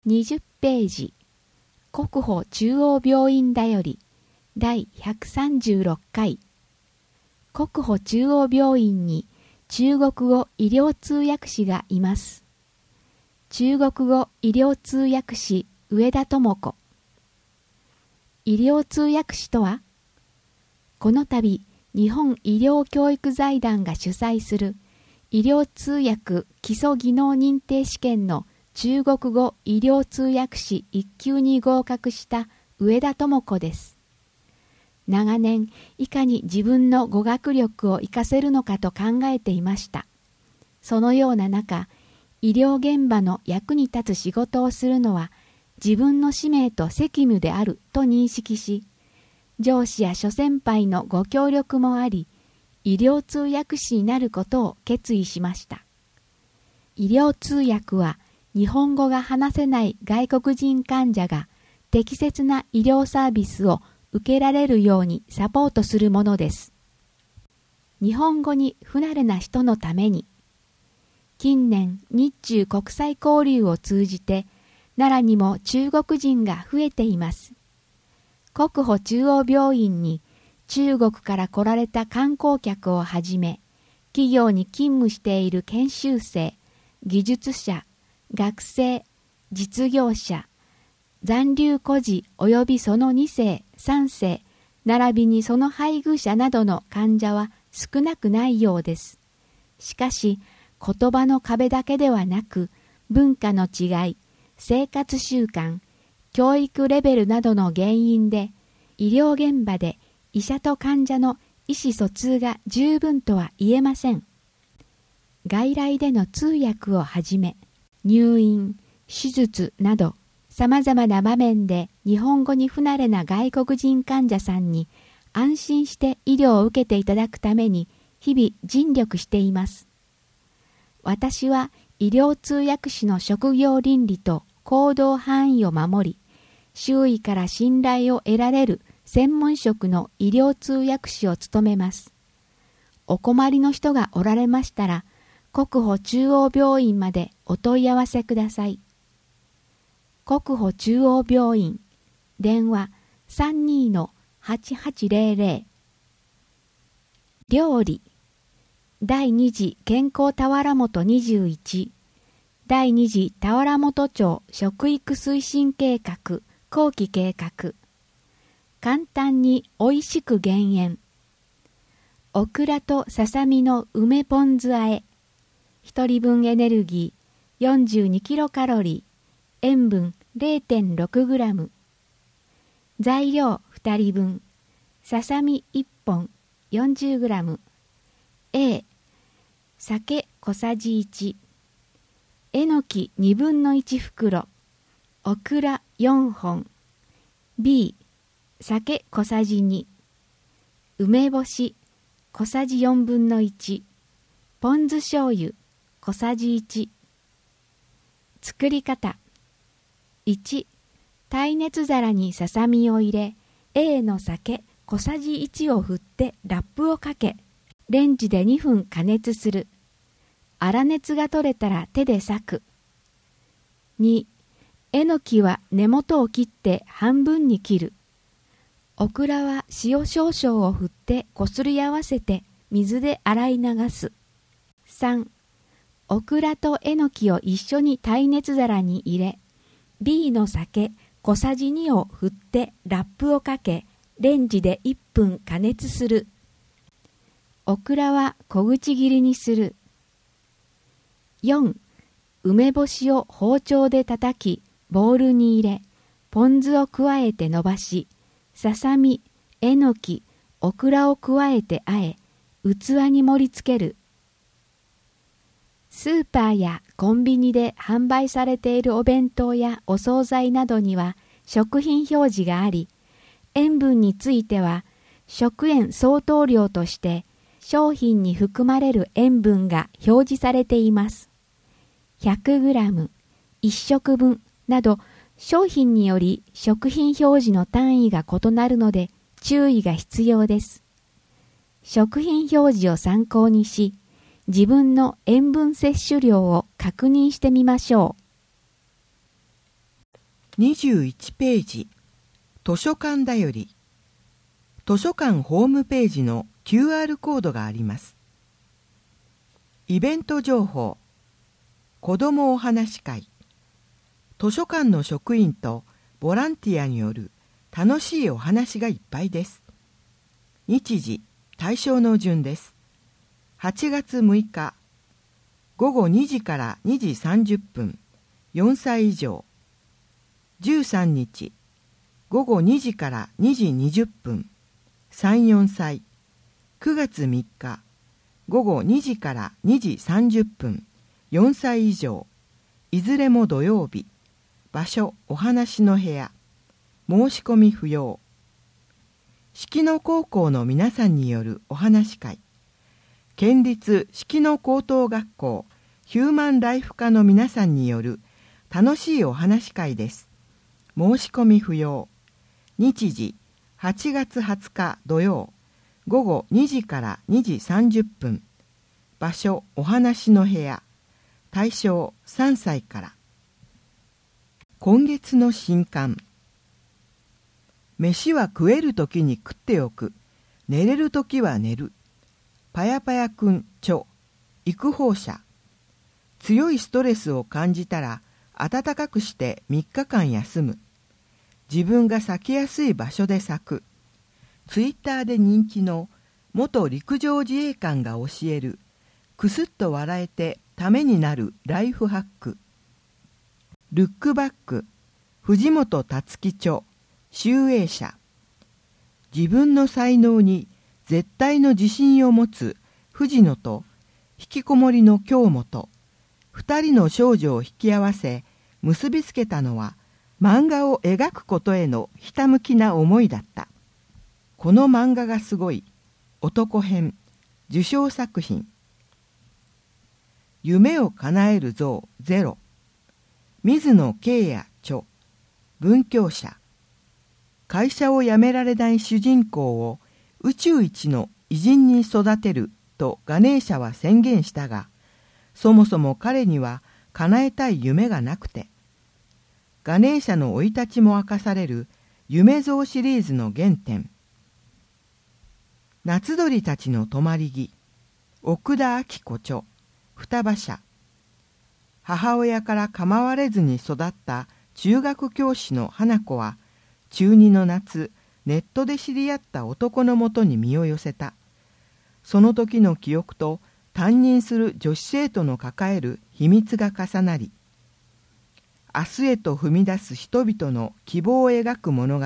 20ページ、国保中央病院だより第136回。国保中央病院に中国語医療通訳士がいます。中国語医療通訳士上田智子。医療通訳士とは、この度日本医療教育財団が主催する医療通訳基礎技能認定試験の中国語医療通訳士1級に合格した上田智子です。長年、いかに自分の語学力を活かせるのかと考えていました。そのような中、医療現場の役に立つ仕事をするのは自分の使命と責務であると認識し、上司や諸先輩のご協力もあり、医療通訳士になることを決意しました。医療通訳は、日本語が話せない外国人患者が適切な医療サービスを受けられるようにサポートするものです。日本語に不慣れな人のために、近年日中国際交流を通じて奈良にも中国人が増えています。国保中央病院に中国から来られた観光客をはじめ、企業に勤務している研修生、技術者、学生、実業者、残留孤児及びその2世、3世、並びにその配偶者などの患者は少なくないようです。しかし、言葉の壁だけではなく、文化の違い、生活習慣、教育レベルなどの原因で、医療現場で医者と患者の意思疎通が十分とは言えません。外来での通訳をはじめ、入院、手術など様々な場面で日本語に不慣れな外国人患者さんに安心して医療を受けていただくために日々尽力しています。私は医療通訳士の職業倫理と行動範囲を守り、周囲から信頼を得られる専門職の医療通訳士を務めます。お困りの人がおられましたら、国保中央病院までお問い合わせください。国保中央病院、電話 32-8800。料理、第二次健康田原本21、第二次田原本町食育推進計画後期計画。簡単においしく減塩。オクラとささみの梅ポン酢和え。1人分エネルギー42キロカロリー、塩分 0.6 グラム。材料2人分、ささみ1本40グラム。A、酒小さじ1、えのき2分の1袋、オクラ4本。B、酒小さじ2、梅干し小さじ4分の1、ポン酢醤油小さじ1。作り方。1、耐熱皿にささみを入れ、A の酒小さじ1を振ってラップをかけ、レンジで2分加熱する。粗熱が取れたら手で裂く。2、えのきは根元を切って半分に切る。オクラは塩少々を振ってこすり合わせて水で洗い流す。3、オクラとえのきを一緒に耐熱皿に入れ、B の酒小さじ2を振ってラップをかけ、レンジで1分加熱する。オクラは小口切りにする。4、梅干しを包丁で叩き、ボウルに入れ、ポン酢を加えて伸ばし、ささみ、えのき、オクラを加えてあえ、器に盛り付ける。スーパーやコンビニで販売されているお弁当やお惣菜などには食品表示があり、塩分については食塩相当量として商品に含まれる塩分が表示されています。100g、1食分など商品により食品表示の単位が異なるので注意が必要です。食品表示を参考にし、自分の塩分摂取量を確認してみましょう。 21ページ、図書館だより。図書館ホームページの QR コードがあります。イベント情報、子どもお話会、図書館の職員とボランティアによる楽しいお話がいっぱいです。日時、対象の順です。8月6日、午後2時から2時30分、4歳以上。13日、午後2時から2時20分、3、4歳。9月3日、午後2時から2時30分、4歳以上。いずれも土曜日。場所、お話の部屋。申し込み不要。敷野高校の皆さんによるお話会。県立敷野高等学校ヒューマンライフ科の皆さんによる楽しいお話会です。申し込み不要。日時、8月20日土曜、午後2時から2時30分。場所、お話の部屋。対象、3歳から。今月の新刊。飯は食えるときに食っておく。寝れるときは寝る。パヤパヤくん著。育法者。強いストレスを感じたら暖かくして3日間休む。自分が咲きやすい場所で咲く。ツイッターで人気の元陸上自衛官が教えるくすっと笑えてためになるライフハック。ルックバック。藤本達樹著。集英社。自分の才能に絶対の自信を持つ藤野と引きこもりの京本、二人の少女を引き合わせ結びつけたのは漫画を描くことへのひたむきな思いだった。この漫画がすごい。男編。受賞作品。夢を叶える像ゼロ。水野慶也著。文教者。会社を辞められない主人公を宇宙一の偉人に育てるとガネーシャは宣言したが、そもそも彼には叶えたい夢がなくて、ガネーシャの生い立ちも明かされる夢像シリーズの原点。夏鳥たちの泊まり木。奥田明子著。双葉社。母親から構われずに育った中学教師の花子は、中2の夏、ネットで知り合った男のもとに身を寄せた。その時の記憶と担任する女子生徒の抱える秘密が重なり、明日へと踏み出す人々の希望を描く物語。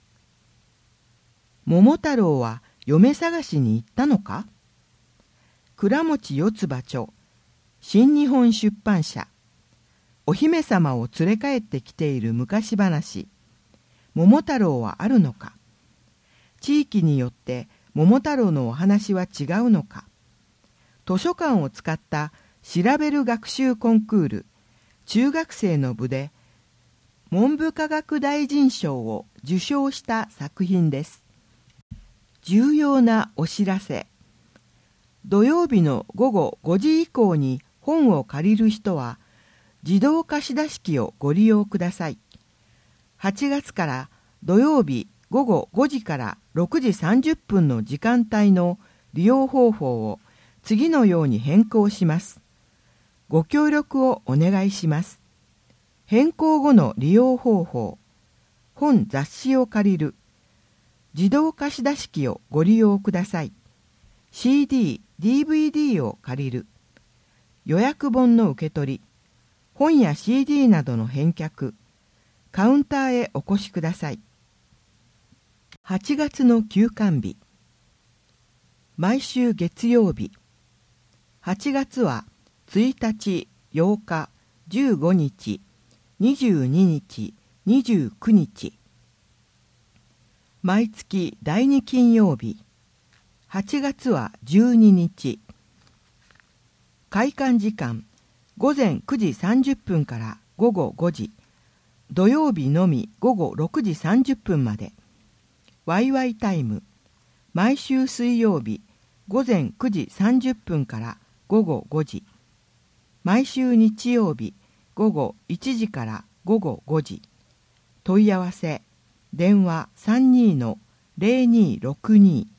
桃太郎は嫁探しに行ったのか？倉持四葉著。新日本出版社。お姫様を連れ帰ってきている昔話。桃太郎はあるのか？地域によって桃太郎のお話は違うのか？図書館を使った調べる学習コンクール、中学生の部で文部科学大臣賞を受賞した作品です。重要なお知らせ。土曜日の午後5時以降に本を借りる人は自動貸出機をご利用ください。8月から土曜日午後5時から6時30分の時間帯の利用方法を次のように変更します。ご協力をお願いします。変更後の利用方法。本雑誌を借りる。自動貸出機をご利用ください。CD、DVD を借りる。予約本の受け取り。本や CD などの返却。カウンターへお越しください。8月の休刊日。毎週月曜日。8月は1日、8日、15日、22日、29日。毎月第2金曜日。8月は12日。開館時間、午前9時30分から午後5時。土曜日のみ午後6時30分まで。ワイワイタイム。毎週水曜日午前9時30分から午後5時。毎週日曜日午後1時から午後5時。 問い合わせ電話32-0262